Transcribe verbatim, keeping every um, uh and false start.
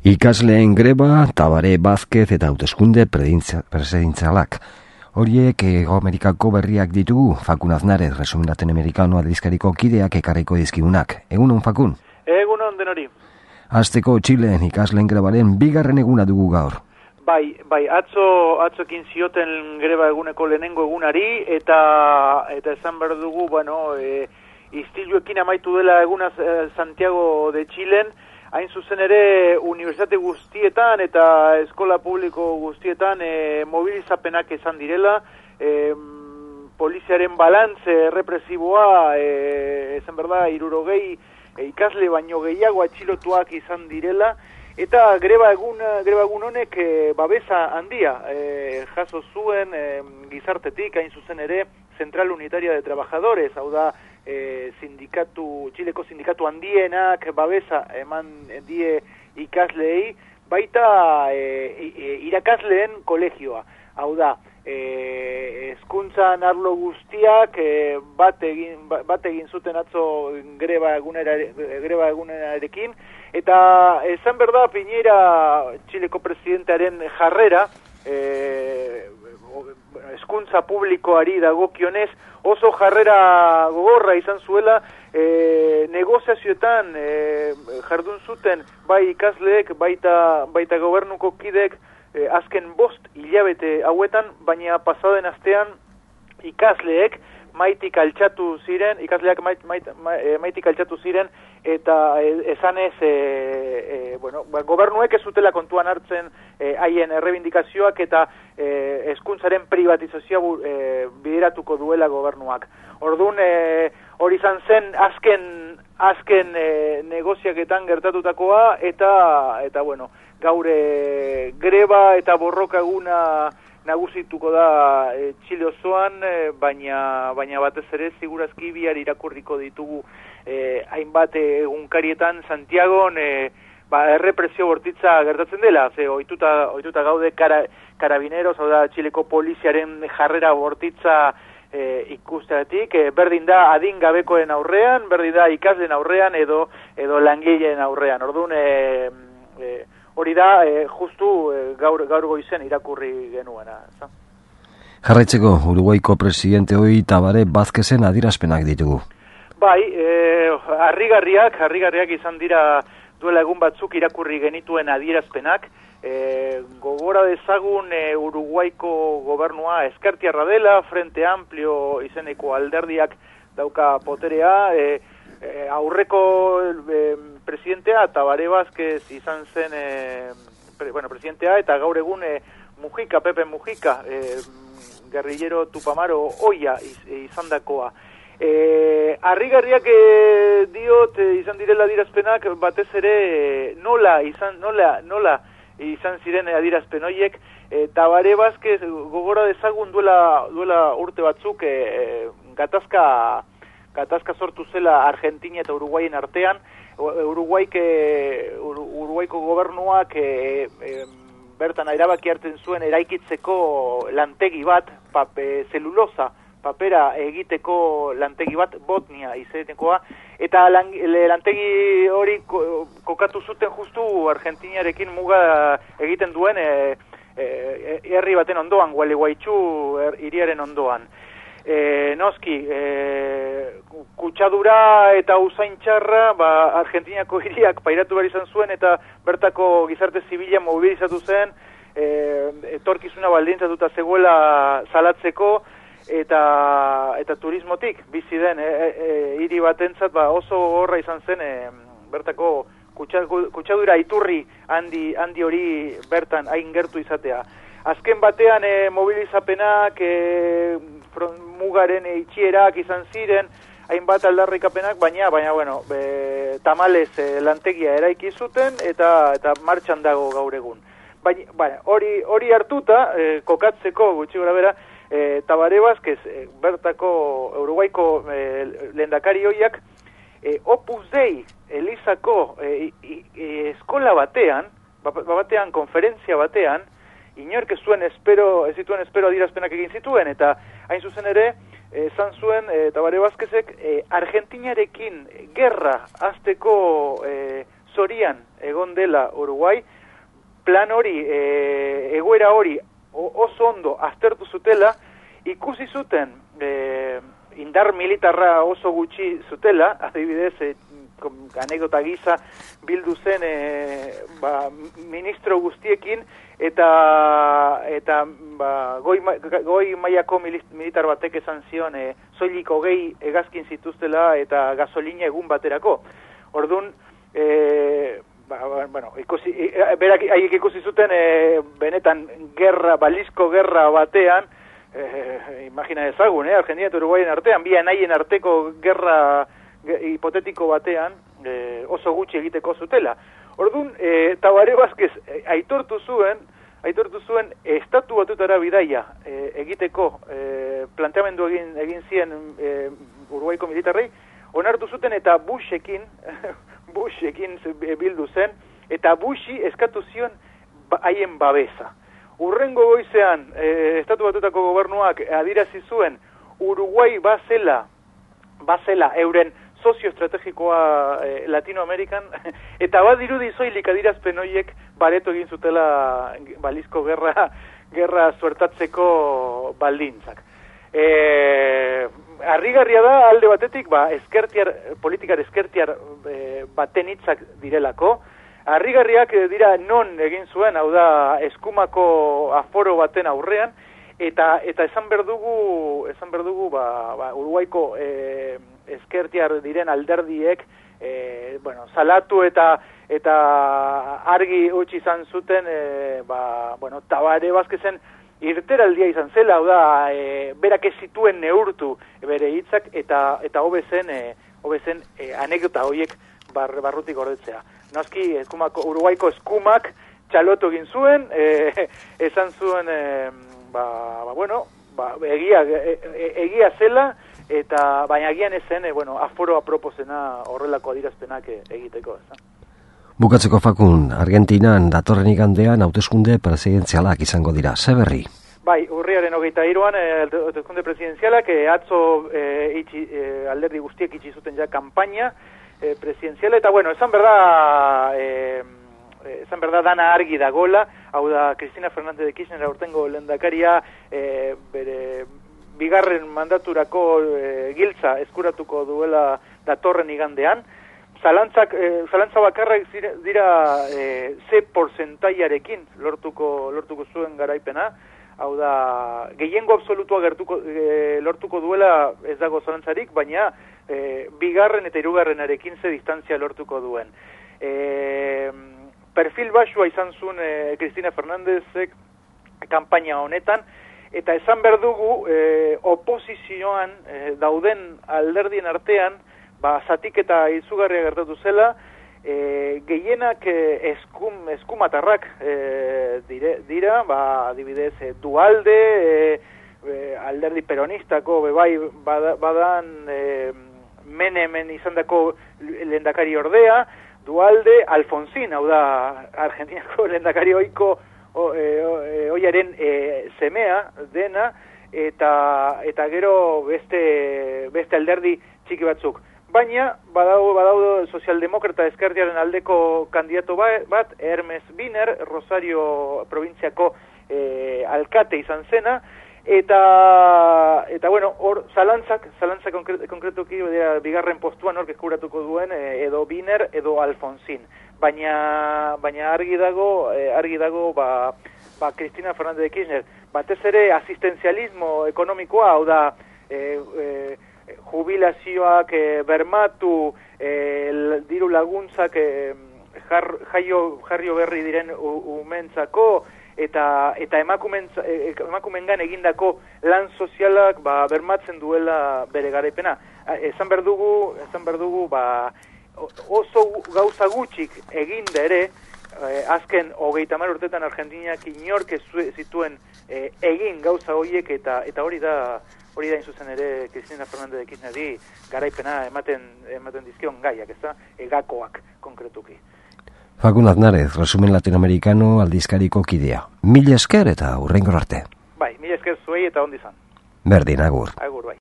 Ikasleen greba, Tabare Vázquez eta hauteskunde presidentzialak. Horiek Ego Amerikako berriak ditugu, Fakun Aznarez, Resumen Latinoamericano aldizkariko kideak ekarriko dizkigunak. Egunon, Fakun? Egunon denori. Hasteko Txilen ikasleen grebaren bigarren eguna dugu gaur. Bai, bai, atzo, atzokin zioten greba eguneko lehenengo egunari, eta eta esan behar dugu, bueno, e, istiluekin amaitu dela eguna Santiago de Txilen, hain zuzen ere unibertsitate guztietan eta eskola publiko guztietan e, mobilizapenak izan direla, e, poliziaren balantze represiboa, e, esan berda, hirurogei e, ikasle baino gehiago atxilotuak izan direla, eta greba egun, greba egun honek e, babesa handia e, jaso zuen e, gizartetik, hain zuzen ere Central Unitaria de Trabajadores, hau da, E, sindikatu, Txileko sindikatu handienak babesa eman die ikasleei, baita e, e, irakasleen kolegioa. Hau da, e, hezkuntzan arlo guztiak e, bat, egin, bat egin zuten atzo greba, egunera, greba egunenarekin, eta esan berda Piñera Txileko presidentearen jarrera, e, hezkuntza publikoari dagokionez, oso jarrera gogorra izan zuela, e, negoziazioetan e, jardun zuten bai ikasleek, baita, baita gobernuko kidek e, azken bost hilabete hauetan, baina pasaden astean ikasleek maitik altxatu ziren, ikasleak mait, mait, maitik altxatu ziren, eta esanez, e, e, bueno, gobernuek ez zutela kontuan hartzen haien e, errebindikazioak eta e, hezkuntzaren privatizazioa e, bideratuko duela gobernuak. Orduan, e, hori izan zen azken, azken e, negoziaketan gertatutakoa, eta, eta bueno, gaur e, greba eta borroka eguna nagusituko da e, Txile osoan, e, baina, baina batez ere segurazki bihar irakurriko ditugu e, hainbat egunkarietan Santiagon e, ba, errepresio bortitza gertatzen dela, ze ohituta, ohituta gaude kara, karabineros, hau da Txileko poliziaren jarrera bortitza e, ikusteatik, e, berdin da adin gabekoen aurrean, berdin da ikasleen aurrean edo, edo langileen aurrean. Orduan, e, e, hori da, e, justu e, gaur, gaur goizen irakurri genuena. Za? Jarraitzeko, Uruguaiko presidente hoi Tabare Vázquezen adierazpenak ditugu. Bai, e, harrigarriak, harrigarriak izan dira duela egun batzuk irakurri genituen adierazpenak. E, gogora dezagun e, Uruguaiko gobernua ezkertiarra dela, Frente Amplio izeneko alderdiak dauka poterea, e, e, aurreko e, presidentea, Tabare Vázquez izan zen, e, pre, bueno, presidentea, eta gaur egun e, Mujica, Pepe Mujica, e, guerrillero Tupamaro oia iz, e, izan dakoa. E, harrigarriak e, diot e, izan direla adierazpenak, batez ere e, nola, izan, nola, nola izan ziren adierazpen horiek, e, Tabare Vázquez gogora dezagun duela, duela urte batzuk e, e, gatazka, gatazka sortu zela Argentina eta Uruguayen artean. Uruguaike, Uruguaiko gobernuak e, e, bertan erabaki hartzen zuen eraikitzeko lantegi bat, pape, zelulosa, papera egiteko lantegi bat, Botnia izenekoa, eta lan, lantegi hori kokatu zuten justu Argentinarekin muga egiten duen e, e, herri baten ondoan, Gualeguaychú hiriaren ondoan. E, noski, e, kutsadura eta usaintxarra, ba, Argentinako hiriak pairatu behar izan zuen, eta bertako gizarte zibila mobilizatu zen, e, etorkizuna baldintzatuta zegoela salatzeko, eta eta turismotik bizi den e, e, hiri batentzat ba, oso horra izan zen e, bertako kutsadura iturri handi, handi hori bertan hain gertu izatea. Azken batean e, mobilizapenak, e, mugaren itxierak izan ziren, hainbat aldarrikapenak, baina, baina, bueno, e, tamalez e, lantegia eraiki zuten, eta eta martxan dago gaur egun. Baina, baina hori, hori hartuta, e, kokatzeko, gutxi gora bera, e, Tabare Vázquez, e, bertako Uruguaiko e, lehendakari hoiak, e, Opus Dei, Elizako e, e, e, eskola batean, batean, konferentzia batean, inork ez zuen espero, ez zituen espero adierazpenak egin zituen, eta hain zuzen ere, esan zuen, e, Tabare Vázquezek, e, Argentinarekin gerra hasteko e, zorian egon dela Uruguai, plan hori, e, egoera hori oso ondo aztertu zutela, ikusi zuten e, indar militarra oso gutxi zutela, adibidez, e, anekdota gisa bildu zen e, ba, ministro guztiekin, eta eta ba, goi, goi mailako militar batek esan zion e, soilik hogei hegazkin zituztela eta gasolina egun baterako. Orduan, e, ba, bueno, ikusi, e, berak haiek ikusi zuten e, benetan gerra, balizko gerra batean, e, imagina ezagun, eh, Argentina eta Uruguayen artean, bi anaien arteko gerra ge, hipotetiko batean, e, oso gutxi egiteko zutela. Orduan, e, Tabaré Vázquez e, aitortu zuen, aitortu zuen estatu batutara bidaia e, egiteko e, planteamendu egin, egin zien e, Uruguaiko militarrei, onartu zuten eta Bushekin, Bushekin bildu zen, eta Bushi eskatu zion haien babesa. Urrengo goizean, e, estatu batutako gobernuak adirazi zuen Uruguai bazela, bazela euren sozio estrategikoa eh, Latinoamerikan, eta badirudi zoilik adirazpen horiek bareto egin zutela balizko gerra, gerra suertatzeko baldintzak. E, harrigarria da alde batetik, ba, eskertiar, politikar eskertiar e, baten hitzak direlako, harrigarriak dira non egin zuen, hau da eskumako aforo baten aurrean, eta eta esan berdugu, esan berdugu, ba, ba, Uruguaiko e, eskertiar diren alderdiek, e, bueno, salatu eta eta argi utzi izan zuten, e, ba, bueno, Tabaré Vázquezen irteraldia izan zela, hau da, e, berak ez zituen neurtu bere hitzak eta eta hobezen, e, hobezen e, anekdota horiek bar, barrutik gordetzea. Noski, eskumako, Uruguaiko eskumak txalotu egin zuen, e, esan zuen, e, ba, ba, bueno, ba, egia, e, e, egia zela, eta baina agian ezen, e, bueno, aforo aproposena horrelako adirazpenak e, egiteko, ez da? Bukatzeko Fakun, Argentinan datorren igandean hauteskunde presidenzialak izango dira, ze berri? Bai, urriaren hogeita hiruan hauteskunde presidenzialak, e, atzo e, itxi, e, alderdi guztiek itxi zuten ja kanpaina e, presidenziala, eta bueno, esan berda, e, esan berda dana argi dagola, hau da, Cristina Fernández de Kirchner aurtengo lehendakaria e, bere bigarren mandaturako e, giltza eskuratuko duela datorren igandean. Zalantzak, e, zalantza bakarrak dira e, ze porcentaiarekin lortuko, lortuko zuen garaipena, hau da, gehiengo absolutua gertuko, e, lortuko duela ez dago zalantzarik, baina e, bigarren eta hirugarrenarekin ze distantzia lortuko duen. E, perfil basua izan zuen e, Cristina Fernándezek kanpaina honetan, eta esan behar dugu e, oposizioan e, dauden alderdien artean, ba, zatik eta izugarria gertatu zela, e, gehienak e, eskum, eskumatarrak e, dire, dira, ba, adibidez, e, Dualde, e, e, alderdi peronistako, bebai, bada, badan e, Menemen izandako lehendakari ordea, Dualde, Alfonsín, hau da, Argentinako lehendakari oiko oiaren e, e, semea dena, eta, eta gero beste, beste alderdi txiki batzuk. Baina, badaude, badaude sozialdemokrata eskertiaren aldeko kandidato bat, Hermes Wiener, Rosario provintziako e, alkate izan zena, eta, eta bueno, hor, zalantzak, zalantzak konkret, konkretuki, bigarren postuan hor eskuratuko duen, e, edo Wiener, edo Alfonsín. Baina, baina argi dago, e, argi dago, ba, ba, Cristina Fernández de Kirchner, batez ere asistenzialismo ekonomikoa, hau da, e, e, jubilazioak e, bermatu, e, diru laguntzak e, jar, jaio, jarrio berri diren umentzako, eta eta emakumen, emakumengan egindako lan sozialak ba, bermatzen duela bere garaipena. Esan berdugu, esan berdugu, ba, oso gauza gutxik eginda ere, eh, azken hogeita hamar urtetan Argentinak inork ez zituen eh, egin gauza horiek, eta eta hori da hori da zuzen ere Cristina Fernández de Kirchnerri garaipena ematen ematen dizkion gaiak, ezta? Egakoak konkretuki. Fakun Aznarez, Resumen Latinoamericano aldizkariko kidea. Mila esker eta hurrengo arte. Bai, mila esker zuei eta ondi izan. Berdin, agur. Agur, bai.